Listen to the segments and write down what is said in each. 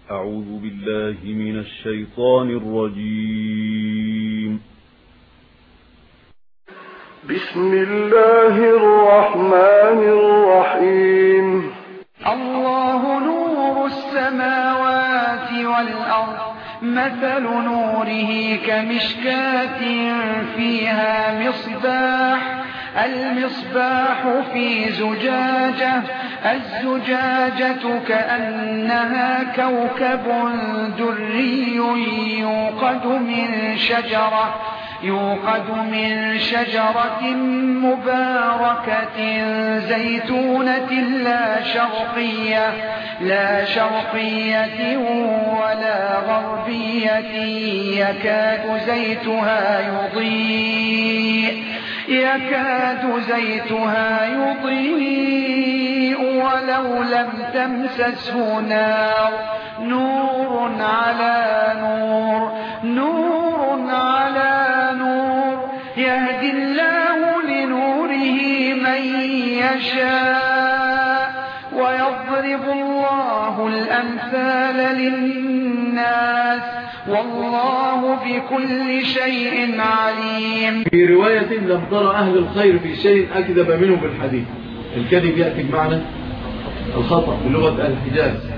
أعوذ بالله من الشيطان الرجيم. بسم الله الرحمن الرحيم. الله نور السماوات والأرض، مثل نوره كمشكاة فيها مصباح، المصباح في زجاجة، الزجاجة كأنها كوكب دري يوقد من شجرة مباركة زيتونة لا شرقية ولا غربية، يكاد زيتها يضيء ولو لم تمسسه نار، نور على نور، يهدي الله لنوره من يشاء، ويضرب الله الأمثال للناس، والله بكل شيء عليم. في رواية لم تر أهل الخير في شيء أكذب منه في الحديث. الكذب يأتي بمعنى الخطأ بلغة الحجاز.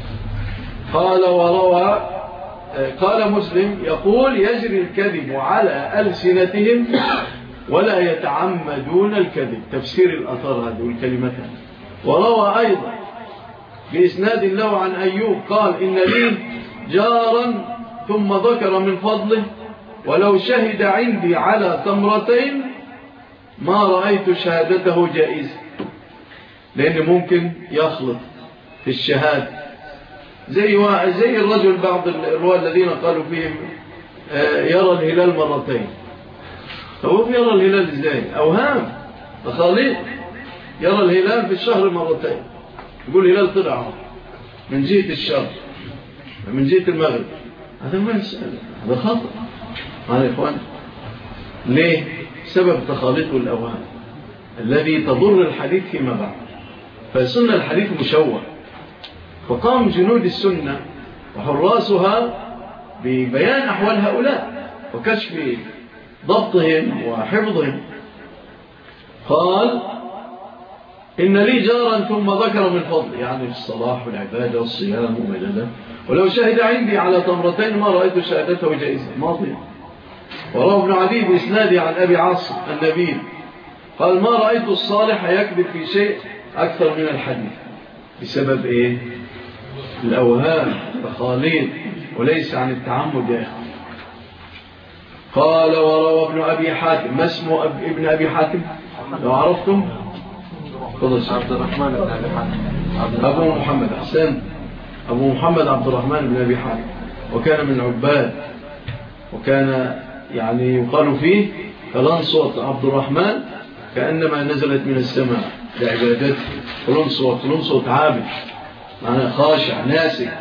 قال مسلم يقول يجري الكذب على ألسنتهم ولا يتعمدون الكذب. تفسير الأثر هذه والكلمتين. وروى أيضا بإسناد له عن أيوب قال إن لي جارا ثم ذكر من فضله ولو شهد عندي على تمرتين ما رأيت شهادته جائزة. لأن ممكن يخلط في الشهادة زي الرجل بعض الرواة الذين قالوا فيهم يرى الهلال مرتين. هو يرى الهلال ازاي؟ أوهام تخاليط. يرى الهلال في الشهر مرتين، يقول الهلال طلع من جهة الشرق من جهة المغرب. هذا ما يسأل، هذا خطأ. هذا إخوان ليه؟ سبب تخاليط الأوهام الذي تضر الحديث فيما بعد. فسنة الحديث مشوه، فقام جنود السنة وحراسها ببيان أحوال هؤلاء وكشف ضبطهم وحفظهم. قال إن لي جارا ثم ذكر من فضل، يعني في الصلاح والعبادة والصيام ومجلة، ولو شهد عندي على تمرتين ما رأيت شهادته جائزة ماضية. وروى ابن عدي بإسناده عن أبي عاصم النبيل قال ما رأيت الصالح يكذب في شيء أكثر من الحديث. بسبب إيه؟ الأوهام تخاليط وليس عن التعمد يا إخوان. قال وروى ابن أبي حاتم. ما اسمه ابن أبي حاتم لو عرفتم؟ عبد الرحمن بن أبي حاتم. أبو محمد أحسن، أبو محمد عبد الرحمن بن أبي حاتم، وكان من العباد، وكان يعني يقال فيه كلام صوت عبد الرحمن كأنما نزلت من السماء لعبادته. كلام صوت عابد، معنى خاشع ناسك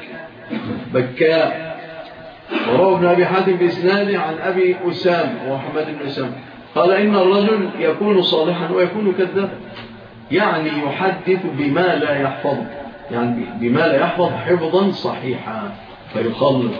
بكاء. وروى ابن أبي حاتم بإسناده عن أبي أسامة ومحمد بن أسامة قال إن الرجل يكون صالحا ويكون كذابا، يعني يحدث بما لا يحفظ، يعني بما لا يحفظ حفظا صحيحا فيخلط.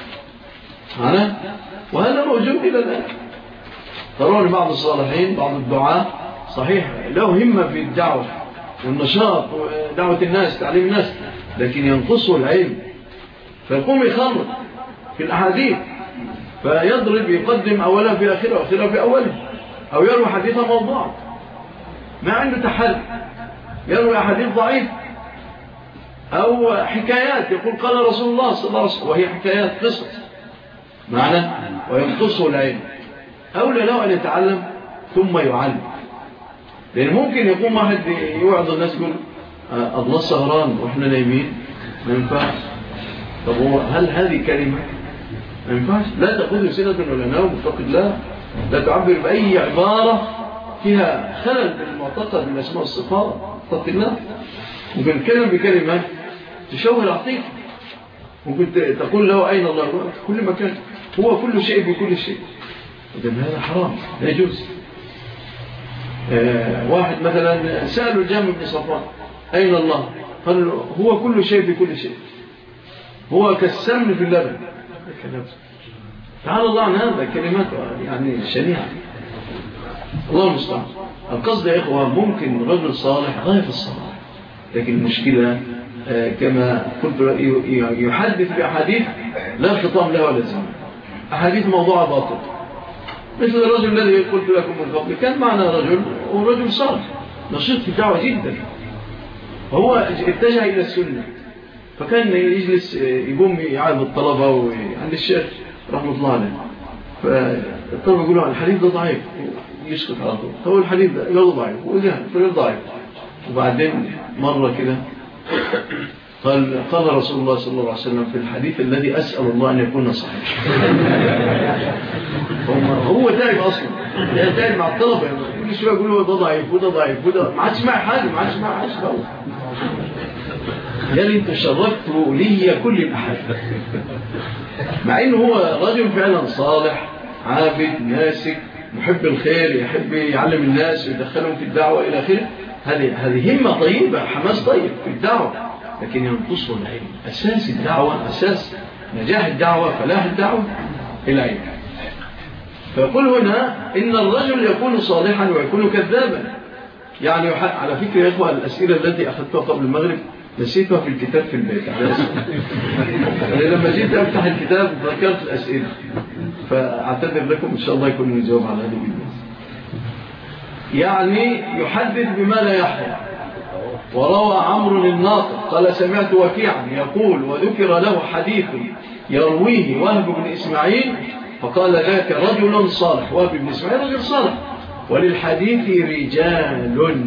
وهذا موجود إلى الآن. ترون بعض الصالحين بعض الدعاة صحيح له همة في الدعوة والنشاط ودعوة الناس تعليم الناس، لكن ينقصه العلم فيقوم يخلط في الأحاديث، فيضرب يقدم أولا في آخره وآخره في أوله، أو يروي حديثا موضوعا ما عنده تحري، يروي أحاديث ضعيف أو حكايات يقول قال رسول الله صلى الله عليه وسلم وهي حكايات قصص معنى، وينقصه العلم. أولى له أن يتعلم ثم يعلم. لأن ممكن يقوم واحد يوعظ الناس يقول الله سهران وإحنا نايمين، ما ينفعش. طب هل هذه كلمة؟ ما ينفعش. لا تأخذ سنة ولا نوم، فقد لا تعبر بأي عبارة فيها خلل بالمعتقد من أسماء الصفات. اتق الله. ممكن تكلم بكلمة تشوه العقيدة، ممكن تقول له أين الله؟ كل مكان، هو كل شيء بكل شيء. إذن هذا حرام لا يجوز. واحد مثلا سألوا الجامع بن صفوان أين الله؟ قال هو كل شيء بكل شيء. هو كالسمن في اللبن. تعالى الله عن هذا كلمات يعني شنيعة. الله المستعان. القصد يا إخوة ممكن رجل صالح غاية في الصلاح، لكن المشكلة كما قلت يحدث بأحاديث لا خطام له ولا زمان، أحاديث موضوع باطل، مثل الرجل الذي قلت لكم من قبل. كان معنا رجل ورجل صالح نشيط في الدعوة جدا، فهو اتجه إلى السنة، فكان يجلس يقوم يعاد الطلبة عند الشيخ رحمة الله عليه، فالطلبة يقولوا الحديث ده ضعيف، يسكت على طول. هو الحديث ده غير ضعيف وذهب غير ضعيف. وبعدين مرة كده قال رسول الله صلى الله عليه وسلم في الحديث الذي أسأل الله أن يكون صحيح. هو تعب أصلا، تعب مع الطلبة، كل شوية يقولوا ده ضعيف وده ضعيف وده، ما عادش معي حاجة، ما عادش معي حاجة خالص. قال انت شرفت لي كل الأحد، مع انه هو رجل فعلا صالح عابد ناسك محب الخير، يحب يعلم الناس ويدخلهم في الدعوة إلى آخره. هذه همة طيبة، حماس طيب في الدعوة، لكن ينقصه العلم. أساس الدعوة، أساس نجاح الدعوة فلاح الدعوة العلم. فيقول هنا إن الرجل يكون صالحا ويكون كذابا. يعني على فكرة يا إخوة الأسئلة التي أخذتها قبل المغرب نسيتها في الكتاب في البيت. لما جيت أفتح الكتاب ذكرت الأسئلة، فأعتذر لكم إن شاء الله يكون نجاوب على هذه الناس. يعني يحدث بما لا يحفظ. وروى عمرو الناطق قال سمعت وكيعا يقول وذكر له حديث يرويه وهب بن إسماعيل فقال ذاك رجل صالح. وهب بن إسماعيل رجل صالح، وللحديث رجال.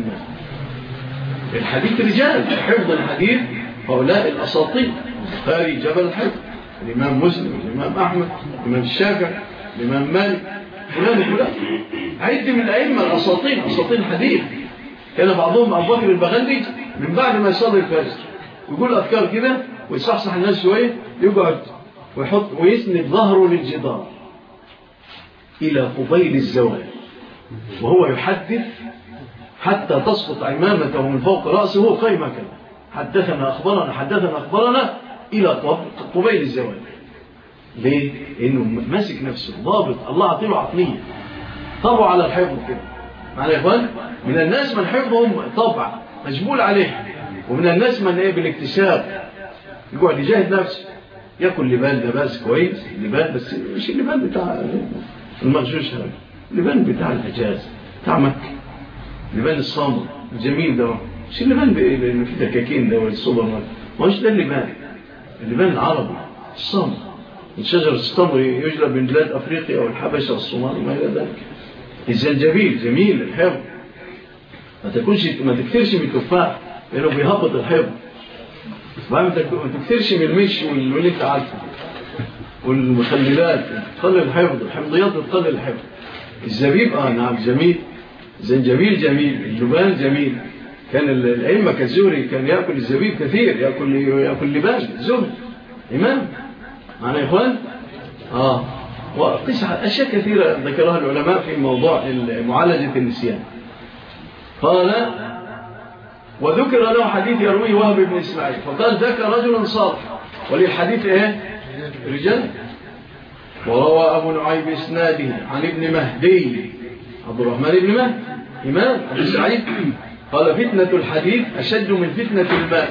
الحديث رجال، حفظ الحديث هؤلاء الأساطير، البخاري جبل الحفظ، الإمام مسلم، الإمام أحمد، الإمام الشافعي، الإمام مالك، فلان عد من الأئمة الأساطير، أساطير الحديث. كان بعضهم أبو بكر البغلي من بعد ما يصلي الفجر يقول أذكار كده ويصحصح الناس شوية، يقعد ويحط ويسند ظهره للجدار إلى قبيل الزوال وهو يحدث حتى تسقط عمامته من فوق رأسه وهو قائم كده، حدثنا أخبرنا حدثنا أخبرنا إلى قبيل الزوال. ليه؟ إنه ماسك نفسه ضابط، الله عطيله عقلية، طبعه على الحفظ كده. معنى يا إخوان من الناس من حفظهم طبع مجبول عليه، ومن الناس من إيه بالاكتشاف يقعد يجاهد نفسه، يأكل لبان ده بس كويس، لبان بس مش اللبان بتاع المغشوش هذا، اللبان بتاع الحجاز بتاع مكة، لبان الصامر الجميل ده، مش اللبان اللي فيه دكاكين ده والسوبر ماركت، ما هوش ده اللبان، اللبان العربي الصامر من شجر التمر يجلب من بلاد أفريقيا أو الحبشة والصومال وما إلى ذلك. الزنجبيل جميل الحفظ، ما تكثرش من التفاح لأنه بيهبط الحفظ، ما تكثرش من المش واللي انت عارفه والمخللات تقلل الحفظ، الحمضيات تقلل الحفظ. الزبيب نعم جميل، الزنجبيل جميل، اللبان جميل. كان الأئمة كالزهري كان يأكل الزبيب كثير، يأكل لبان زهري إمام. معنا يا إخوان وقس أشياء كثيرة ذكرها العلماء في موضوع معالجة النسيان. قال وذكر له حديث يرويه وهب بن إسماعيل فقال ذاك رجل صالح، وللحديث رجال. وروى أبو نعيم بإسناده عن ابن مهدي عبد الرحمن بن مهدي إمام أبو سعيد قال فتنة الحديث أشد من فتنة المال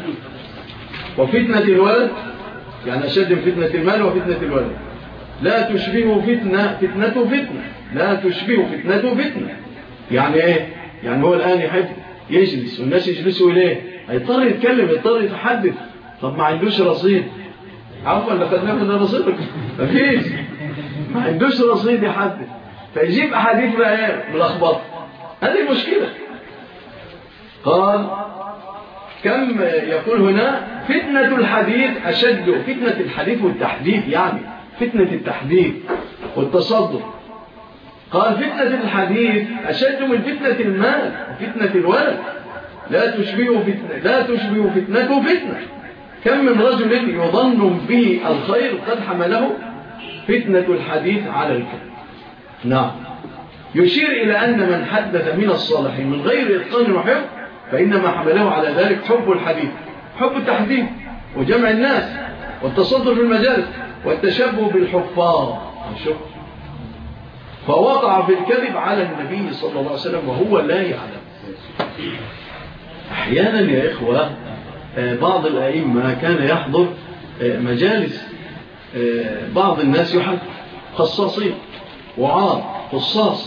وفتنة الولد، يعني أشد من فتنة المال وفتنة الولد. لا تشبه فتنة لا تشبه فتنة فتنة. يعني إيه؟ يعني هو الآن يحب يجلس والناس يجلسوا إليه، هيضطر يتكلم، يضطر يتحدث، طب ما عندوش رصيد، عفوا لقد نفذ رصيدك، مفيش، ما عندوش رصيد يحدث، فيجيب أحاديث بقى ملخبطة. هذه المشكلة. قال كم يقول هنا فتنة الحديث أشد، فتنة الحديث والتحديث، يعني فتنة التحديث والتصدر. قال فتنة الحديث أشد من فتنة المال وفتنة الولد. لا تشبه فتنة فتنة. كم من رجل يظن به الخير قد حمله فتنة الحديث على الكذب. نعم. يشير إلى أن من حدث من الصالحين من غير إتقان وحفظ فإنما حمله على ذلك حب الحديث، حب التحديث وجمع الناس. والتصدر في المجالس والتشبه بالحفاظ. فوقع في الكذب على النبي صلى الله عليه وسلم وهو لا يعلم. أحيانا يا إخوة بعض الأئمة كان يحضر مجالس بعض الناس يحدث خصاصين وعاد خصاص،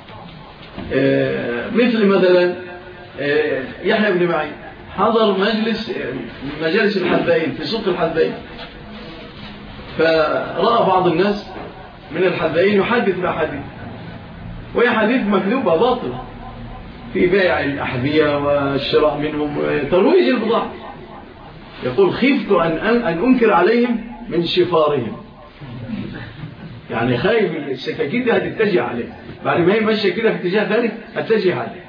مثل مثلا يحيى بن معين حضر مجالس الحدائين في سوق الحدائين، فرأى بعض الناس من الحدائين يحدث بأحاديث، وهي حديث مكذوبة باطلة في بيع الأحذية والشراء منهم ترويج البضاعة. يقول خفت أن أنكر عليهم من شفارهم، يعني خايف السكاكين دي هتتجه عليه بعد ما هي ماشية كده في اتجاه ثاني هتتجه عليه.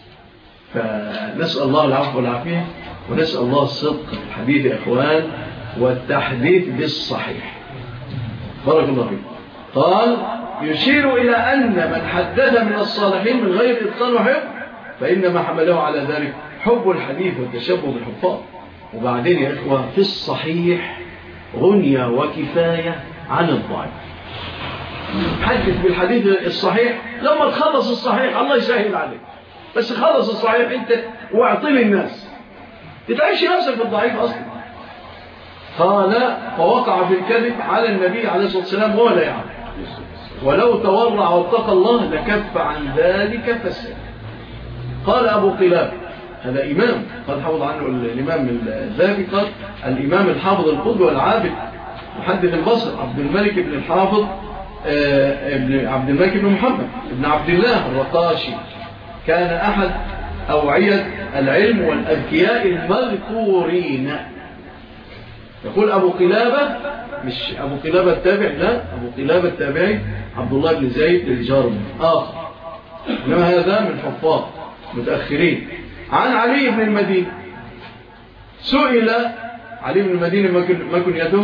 فنسأل الله العفو والعافية، ونسأل الله الصدق في الحديث يا إخوان والتحديث بالصحيح. بارك الله فيك. قال يشير إلى أن من حدث من الصالحين من غير إتقان وحفظ فإنما حمله على ذلك حب الحديث والتشبه بالحفاظ. وبعدين يا إخوة في الصحيح غنية وكفاية عن الضعيف. حدث بالحديث الصحيح، لما تخلص الصحيح الله يسهل عليك، بس خلص الصحيح أنت واعطي للناس، تتعيش نفسك بالضعيف أصلا. قال فوقع في الكذب على النبي عليه الصلاة والسلام وهو لا يعلم، ولو تورع واتقى الله لكف عن ذلك فسد. قال أبو قلاب هذا إمام قد حفظ عنه الإمام الذهبي، قال الإمام الحافظ القدوة والعابد محدث البصر عبد الملك بن الحافظ ابن عبد الملك بن محمد ابن عبد الله الرقاشي، كان أحد أوعية العلم والأذكياء المذكورين. يقول أبو قلابة، مش أبو قلابة التابع، لا، أبو قلابة التابعي عبد الله بن زيد الجارمي آخر، إنما هذا من حفاظ متأخرين. عن علي بن المديني سئل علي بن المديني ما كنيته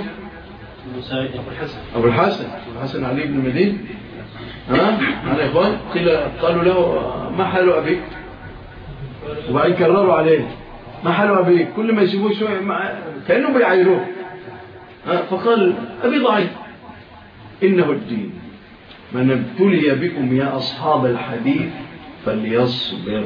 أبو الحسن علي بن المديني أنا يا إخوان قالوا له ما حال أبيك، وبعدين كرروا عليه ما حال أبيك، كل ما يشوفوه شوية كأنه بيعيروه، فقال أبي ضعيف. إنه الدين، من ابتلي بكم يا أصحاب الحديث فليصبر.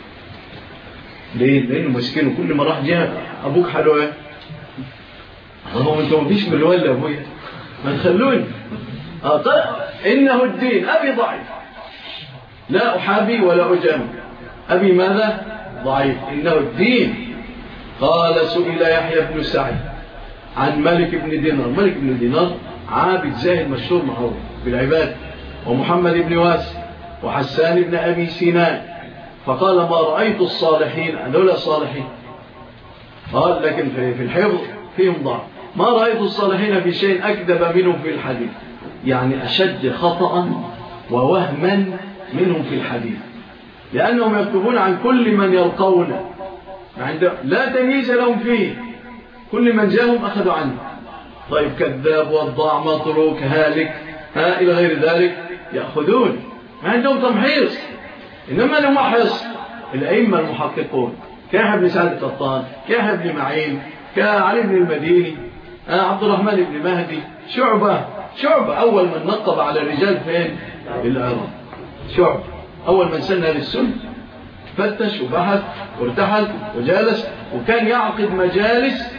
ليه؟ لأنه مسكينه كل ما راح جهة أبوك حلوة هو أنت ما فيش من الولد أبويا ما تخلوني إنه الدين. أبي ضعيف لا أحابي ولا أجامل، أبي ماذا؟ ضعيف. إنه الدين. قال سئل يحيى بن سعيد عن مالك بن دينار. مالك بن دينار عابد زاهد مشهور معروف بالعباد، ومحمد بن واسع وحسان بن أبي سنان، فقال ما رأيت الصالحين، هذول صالحين، قال لكن في الحفظ فيهم ضعف، ما رأيت الصالحين في شيء أكذب منهم في الحديث، يعني أشد خطأ ووهما منهم في الحديث، لأنهم يكتبون عن كل من يلقون لا تمييز لهم فيه، كل من جاءهم أخذوا عنه. طيب كذاب وضاع مطروك هالك إلى غير ذلك يأخذون، ما عندهم تمحيص. إنما نمحص الأئمة المحققون كيحيى بن سعد القطان، كيحيى بن معين، كعلي بن المديني، عبد الرحمن بن مهدي، شعبة أول من نقب على الرجال فين؟ بالعراق. شعبة أول من سنى للسنة، فتش وبحث وارتحل وجالس، وكان يعقد مجالس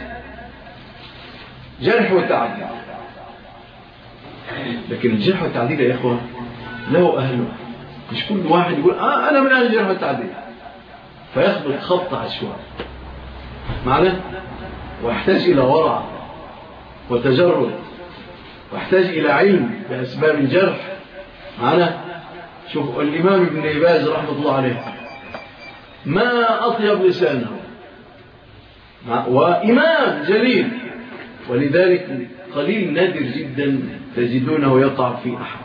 جرح وتعديل. لكن الجرح والتعديل يا إخوة له أهله، مش كل واحد يقول أنا من أهل الجرح والتعديل فيخبط خط عشوائي معنا، ويحتاج إلى ورع وتجرد، ويحتاج إلى علم بأسباب الجرح معنا. شوف الإمام ابن باز رحمة الله عليه ما أطيب لسانه، وإمام جليل، ولذلك قليل نادر جدا تجدونه يقع في أحد،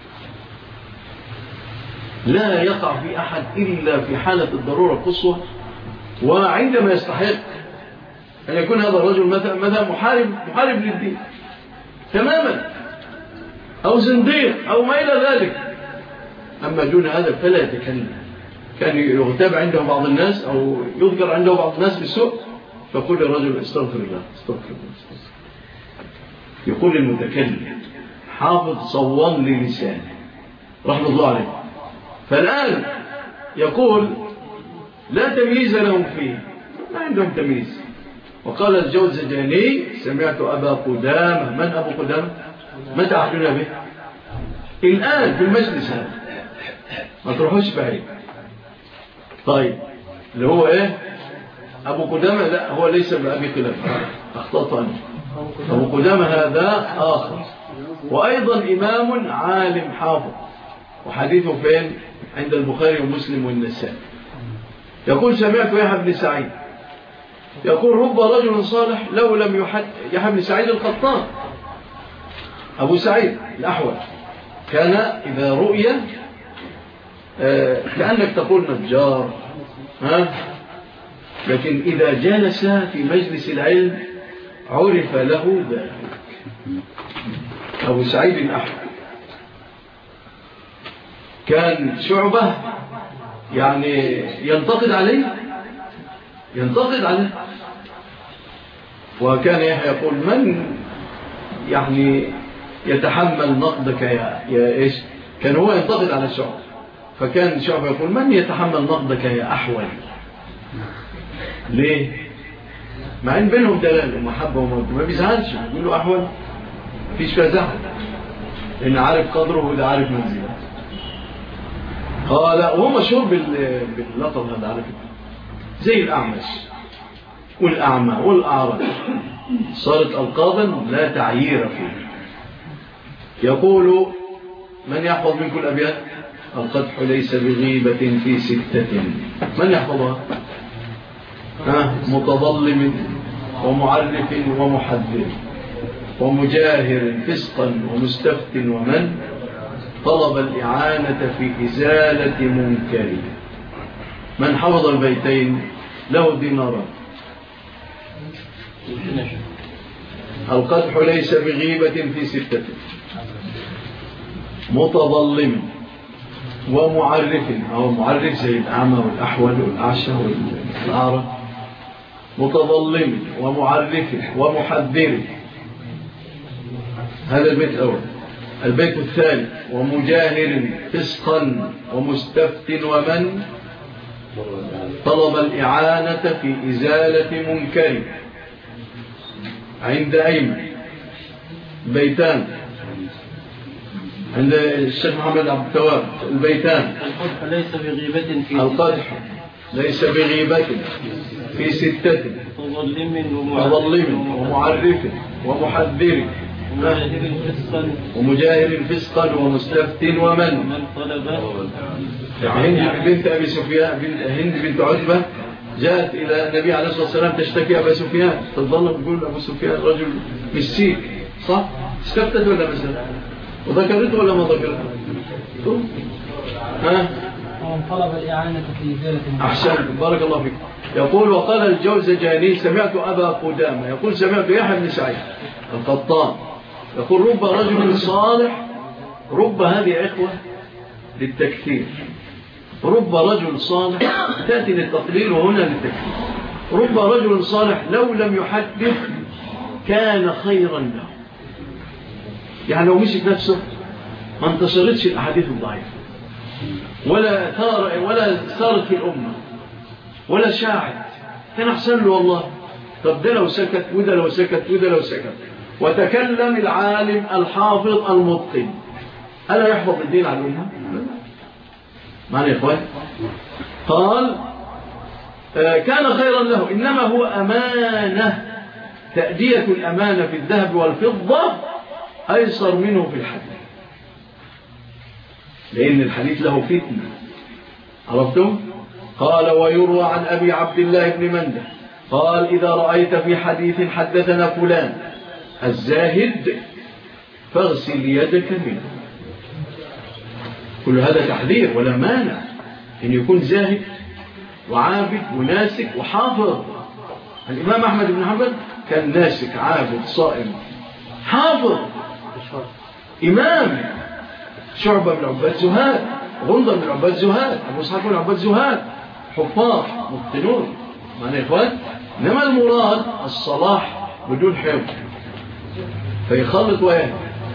لا يقع في أحد إلا في حالة الضرورة القصوى، وعندما يستحق أن يكون هذا الرجل مثلا محارب للدين تماما، أو زنديق أو ما إلى ذلك. أما دون هذا فلا يتكلم. كان يغتاب عنده بعض الناس أو يذكر عنده بعض الناس بالسوء، فقل الرجل استغفر الله استغفر الله. يقول المتكلم حافظ صوان للسانه رحمة الله عليه. فالآن يقول لا تمييز لهم فيه، ما عندهم تمييز. وقال الجوزجاني سمعت أبا قدامة. من أبو قدامة؟ متى عهدنا به؟ الآن في المجلس هذا، ما تروحوش بعيد. طيب اللي هو إيه؟ أبو قدامة؟ لا، هو ليس بأبي قدامة، أخطأت أنا. أبو قدامة هذا آخر، وأيضا إمام عالم حافظ، وحديثه فين؟ عند البخاري ومسلم والنسائي. يقول سمعت يحيى بن سعيد يقول رب رجل صالح لو لم يحيى بن سعيد القطان أبو سعيد الأحول كان إذا رؤي كأنك تقول نجار، لكن إذا جلس في مجلس العلم عرف له ذلك. أبو سعيد الأحول كان شعبة يعني ينتقد عليه، وكان يحيى يقول من يعني يتحمل نقدك يا إيش؟ كان هو ينتقد على الشعب، فكان شعبة يقول من يتحمل نقدك يا أحول؟ ليه؟ مع ان بينهم دلال ومحبة ومودة، ما بيزعلش، يقول له أحول مفيش فيها زعل، لأن عارف قدره وده عارف منزله. قال وهو مشهور باللقب هذا على فكرة، زي الأعمش والأعمى والأعرج، صارت ألقابا لا تعيير فيه. يقول من يحفظ منكم الأبيات؟ القدح ليس بغيبة في 6. من يحفظها؟ متظلم ومعرف ومحذر ومجاهر فسقا ومستفت ومن طلب الإعانة في إزالة منكر. من حفظ البيتين له ديناران. القدح ليس بغيبة في 6، متظلم ومعرف، أو معرف زي الأعمى والأحول والأعشى والأعرج، متظلم ومعرف ومحذر. هذا البيت الأول. البيت الثاني ومجاهر فسقا ومستفت ومن طلب الإعانة في إزالة منكر. عند أيمن بيتان، عند الشيخ محمد عبد التواب البيتان القدح ليس بغيبة في القدح ليس بغيبة في 6، متظلم ومعرف ومحذر ومجاهر فسقا ومستفت ومن طلب. هند بنت أبي سفيان، هند بنت عتبة جاءت إلى النبي عليه الصلاة والسلام تشتكي أبا سفيان، تظل تقول أبو سفيان رجل مسيك، صح؟ استفتت ولا مسألة؟ وذكرته ولا ما ذكرته؟ طلب الإعانة في إزالة. أحسن، بارك الله فيك. يقول وقال الجوزجاني سمعت أبا قدامة يقول سمعت يحيى بن سعيد القطان يقول رب رجل صالح، رب هذه إخوة للتكثير، رب رجل صالح تأتي للتقليل وهنا للتكثير. رب رجل صالح لو لم يحدث كان خيرا له، يعني لو مشي نفسه ما انتشرتش الأحاديث الضعيفة ولا صارت في الأمة ولا شاعت، كان أحسن له والله. طب ده لو سكت وده لو سكت وده لو سكت، وتكلم العالم الحافظ المتقن، ألا يحفظ الدين على الأمة؟ معنى يا إخوان؟ قال كان خيرا له، إنما هو أمانة، تأدية الأمانة في الذهب والفضة أيسر منه في الحديث، لأن الحديث له فتنة، عرفتم؟ قال ويروى عن أبي عبد الله بن منده قال إذا رأيت في حديث حدثنا فلان الزاهد فاغسل يدك منه. كل هذا تحذير ولا مانع أن يكون زاهد وعابد وناسك وحافظ. الإمام أحمد بن حنبل كان ناسك عابد صائم حافظ إمام. شعبة من عباد زهاد، غندر من عباد زهاد، أبو إسحاق من عباد زهاد، حفاظ متقنون. معنى يا إخوان، إنما المراد الصلاح بدون حفظ، فيخلط ويهدي.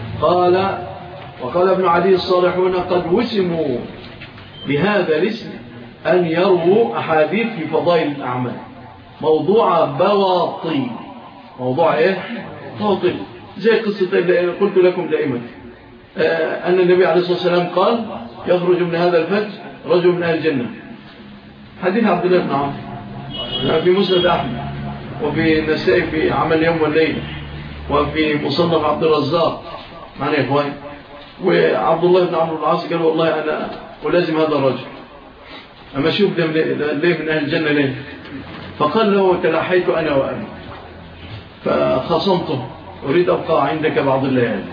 وقال ابن عدي الصالحون قد وسموا بهذا الاسم أن يرووا أحاديث في فضائل الأعمال موضوع بواطيل. موضوع إيه؟ باطل، زي قصة اللي قلت لكم دائما أن النبي عليه الصلاة والسلام قال يخرج من هذا الفج رجل من أهل الجنة. حديث عبد الله بن عمرو في مسند أحمد، وفي النسائي في عمل اليوم والليلة، وفي مصنف عبد الرزاق معنا يا إخوان. وعبد الله بن عمرو بن العاص قال والله أنا ألازم هذا الرجل، أما شوف ليه من أهل الجنة ليه؟ فقال له تلاحيت أنا وأبي فخصمته، أريد أبقى عندك بعض الليالي.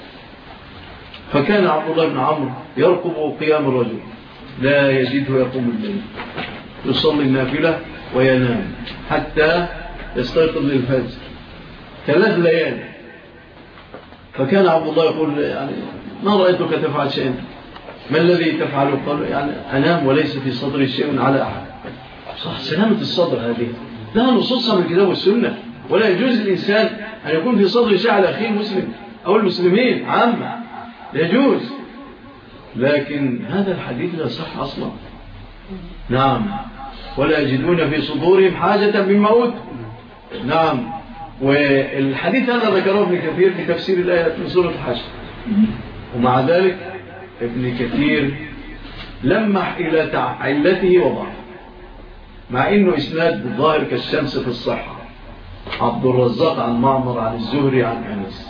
فكان عبد الله بن عمرو يرقب قيام الرجل لا يجده يقوم الليل، يصلي النافلة وينام حتى يستيقظ للفجر 3 ليالي. فكان عبد الله يقول يعني ما رأيتك تفعل شيئا، ما الذي تفعله؟ قال يعني أنام وليس في صدري شيء على أحد. صح، سلامة الصدر هذه لها نصوصها من الكتاب والسنة، ولا يجوز الإنسان أن يكون في صدر شيء على أخيه المسلم أو المسلمين عامة، لا يجوز. لكن هذا الحديث لا صح أصلا. نعم، ولا يجدون في صدورهم حاجة مما أوتوا. نعم، والحديث هذا ذكره ابن كثير في تفسير الآية من سورة الحشر. ومع ذلك ابن كثير لمح إلى علته وضعه، مع إنه إسناد الظاهر كالشمس في الصحة. عبد الرزاق عن معمر عن الزهري عن أنس.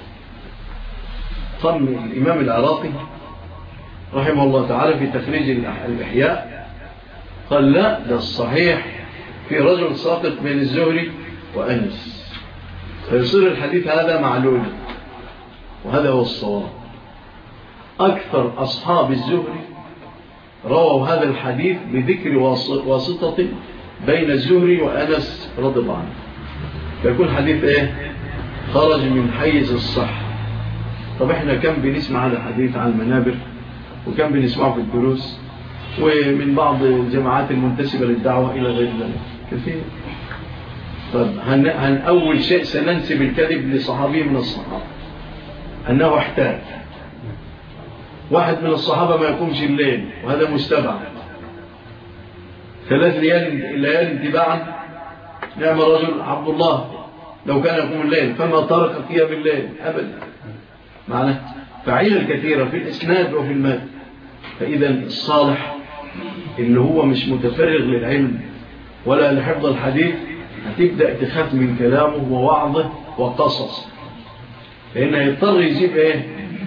ثم الإمام العراقي رحمه الله تعالى في تخريج الإحياء قال لا، ده الصحيح في رجل ساقط بين الزهري وأنس، فيصير الحديث هذا معلول، وهذا هو الصواب. أكثر أصحاب الزهري رووا هذا الحديث بذكر واسطة بين الزهري وأنس رضي الله عنه، فيكون حديث إيه؟ خرج من حيز الصح. طب إحنا كم بنسمع هذا الحديث عن المنابر، وكم بنسمعه في الدروس، ومن بعض الجماعات المنتسبة للدعوة إلى غير ذلك كثير. طب أول شيء سننسب الكذب لصحابي من الصحابة أنه احتاج. واحد من الصحابة ما يقومش الليل، وهذا مستبعد، 3 ليالي انتباعا. نعم الرجل عبد الله لو كان يقوم الليل فما ترك قيام الليل أبدا. معنى فعيل كثيرة في الإسناد وفي المال. فإذا الصالح اللي هو مش متفرغ للعلم ولا لحفظ الحديث هتبدأ تخاف من كلامه ووعظه وقصص، لأنه يضطر يجيب إيه؟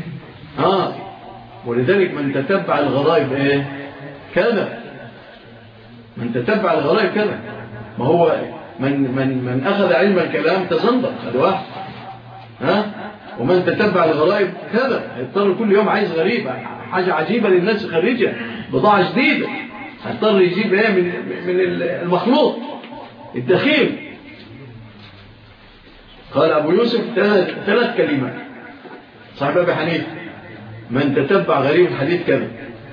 ولذلك من تتبع الغرائب إيه؟ كذا. من تتبع الغرائب كذا. ما هو من أخذ علم الكلام تزندق، هذا واحد. ومن تتبع الغرائب كذا، يضطر كل يوم عايز غريب، حاجة عجيبة للناس خريجة، بضاعة جديدة، هيضطر يجيب إيه من المخلوط الدخيل. قال أبو يوسف 3 كلمات صاحب أبي حنيفة: من تتبع غريب الحديث كذا.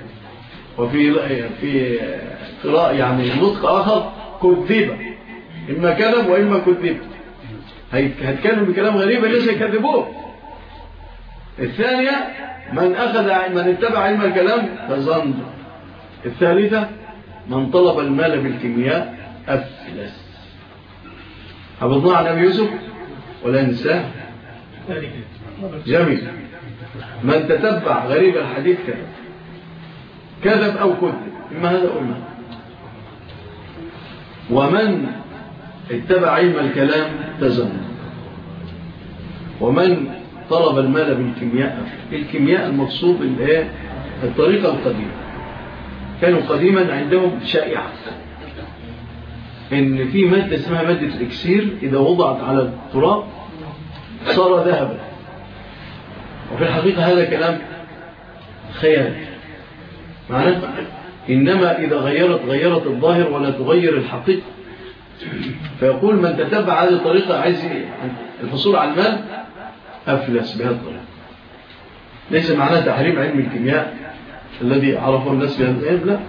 وفي قراءة يعني نطق آخر كذب، إما كذب وإما كذب، هيتكلم بكلام غريب ليس يكذبوه. الثانية من اتبع علم الكلام فزندق. الثالثة من طلب المال بالكيمياء أفلس. حفظنا عن أبي يوسف ولا ننساه؟ جميل. من تتبع غريب الحديث كذب أو كذب، إما هذا أو إما. ومن اتبع علم الكلام تزندق. ومن طلب المال بالكيمياء. الكيمياء المقصود الطريقة القديمة. كانوا قديما عندهم شائعة إن في مادة اسمها مادة الإكسير إذا وضعت على التراب صار ذهبا، وفي الحقيقة هذا كلام خيال. معنى إنما إذا غيرت الظاهر ولا تغير الحقيقة. فيقول من تتبع هذه الطريقة عايز الحصول على المال أفلس بهذه الطريقة. ليس معناه تحريم علم الكيمياء الذي عرفه الناس بهذا العلم، لا.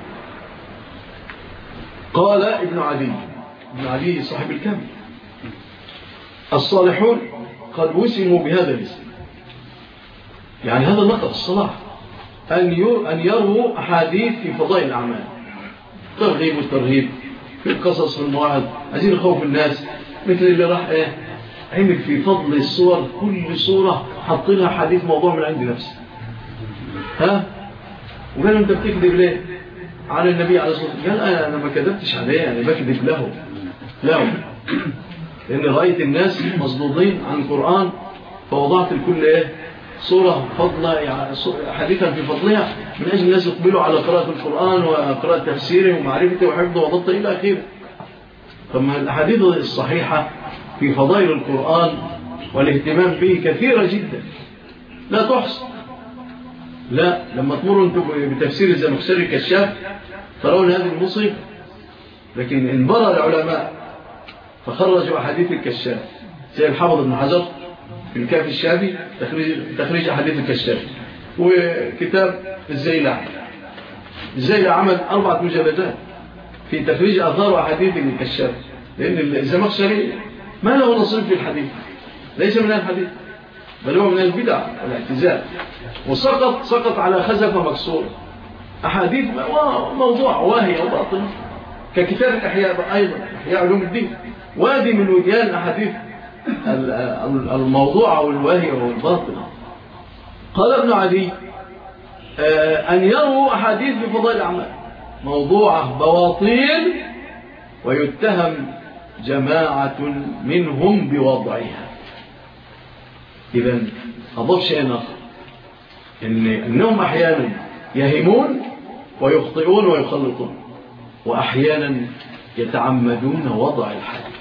قال ابن عدي صاحب الكامل: الصالحون قد وسموا بهذا الاسم. يعني هذا نقص الصلاح أن يروا أحاديث في فضائل الأعمال، ترغيب والترهيب في القصص والمواعظ، عايزين يخوف الناس، مثل اللي راح عمل في فضل الصور، كل صورة حط لها حديث موضوع من عند نفسه. وقال أنت بتكذب ليه على النبي عليه الصلاة والسلام؟ قال أنا ما كذبتش عليه، أنا بكذب له لأن رأيت الناس مصدودين عن القرآن فوضعت الكل صورة فضلة، يعني حديثا في فضلها من أجل الناس يقبلوا على قراءة القرآن وقراءة تفسيره ومعرفته وحفظه وضبطه إلى آخره. فما الأحاديث الصحيحة في فضائل القرآن والاهتمام به كثيرة جدا لا تحصى. لا، لما تمروا انتم بتفسير الزمخشري الكشاف ترون هذه المصيبة، لكن انبرى العلماء فخرجوا أحاديث الكشاف زي الحافظ ابن حجر في الكافي الشافي تخريج أحاديث الكشاف، وكتاب الزيلع عمل 4 مجلدات في تخريج آثار وأحاديث الكشاف، لأن الزمخشري ما له نصيب في الحديث، ليس من الحديث بل هو من البدع والاعتزال، وسقط على خزفة مكسورة، أحاديث موضوع واهي وباطل، ككتاب الأحياء أيضا، أحياء علوم الدين، وادي من وديان الأحاديث الموضوع والواهي والباطل. قال ابن عدي أن يروا أحاديث بفضائل الأعمال موضوعة بواطيل ويتهم جماعة منهم بوضعها. إذن أضاف شيئا آخر، إنهم أحيانا يهمون ويخطئون ويخلطون، وأحيانا يتعمدون وضع الحديث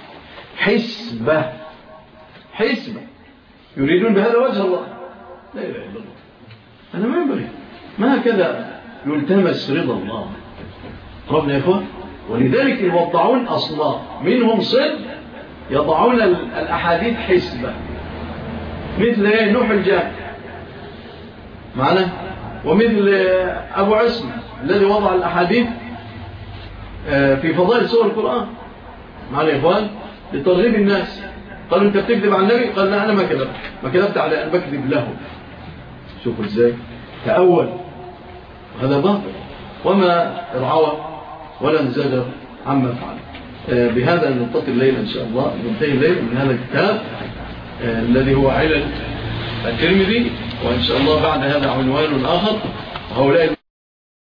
حسبة يريدون بهذا وجه الله. لا إله إلا الله، أنا ما ينبغي، ما هكذا يلتمس رضا الله. ربنا يا إخوان، ولذلك يوضعون أصلا منهم صد يضعون الأحاديث حسبة، مثل نوح الجاه معنا، ومثل أبو عصم الذي وضع الأحاديث في فضائل سور القرآن معنا يا إخوان لترغيب الناس. قالوا أنت بتكذب عن النبي؟ قال لا، أنا ما كذبت على أن بكذب له. شوفوا إزاي تأول، هذا باطل وما رعوى ولا انزجر عما فعل. بهذا نلتقي الليل إن شاء الله، ننتهي الليل من هذا الكتاب الذي هو علل الترمذي، وإن شاء الله بعد هذا عنوان آخر، هؤلاء